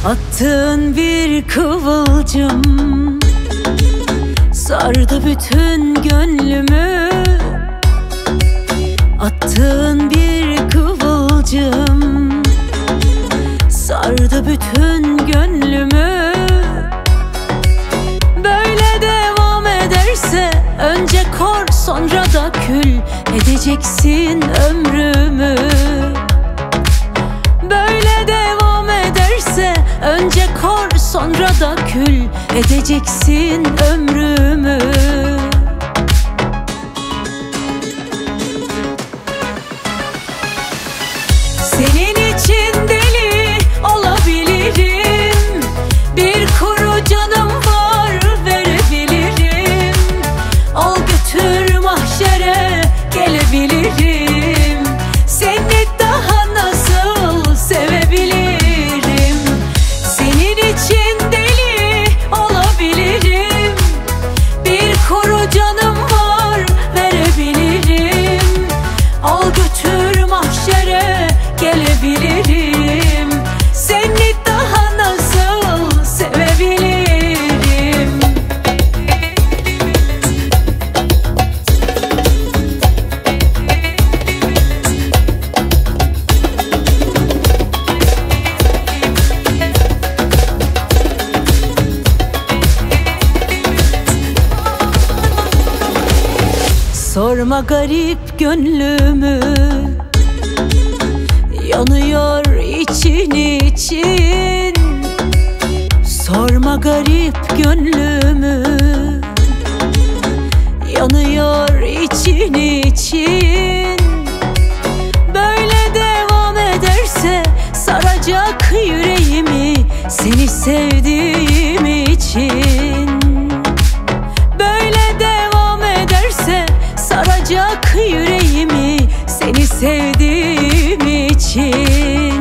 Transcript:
Attığın bir kıvılcım sardı bütün gönlümü. Attığın bir kıvılcım sardı bütün gönlümü. Böyle devam ederse önce kor sonra da kül edeceksin ömrümü. Böyle devam ederse önce kor sonra da kül edeceksin ömrümü. Senin için deli olabilirim, bir kuru canım var verebilirim. Al götür mahşere gelebilirim, seni daha nasıl sevebilirim. Senin için deli olabilirim, bir kuru canım var verebilirim. Al götür mahşere gelebilirim, seni daha nasıl sevebilirim. Sorma garip gönlümü, yanıyor için için. Sorma garip gönlümü, yanıyor için için. Böyle devam ederse saracak yüreğimi seni sevdiğim için. Böyle devam ederse saracak yüreğimi seni sevdiğim için.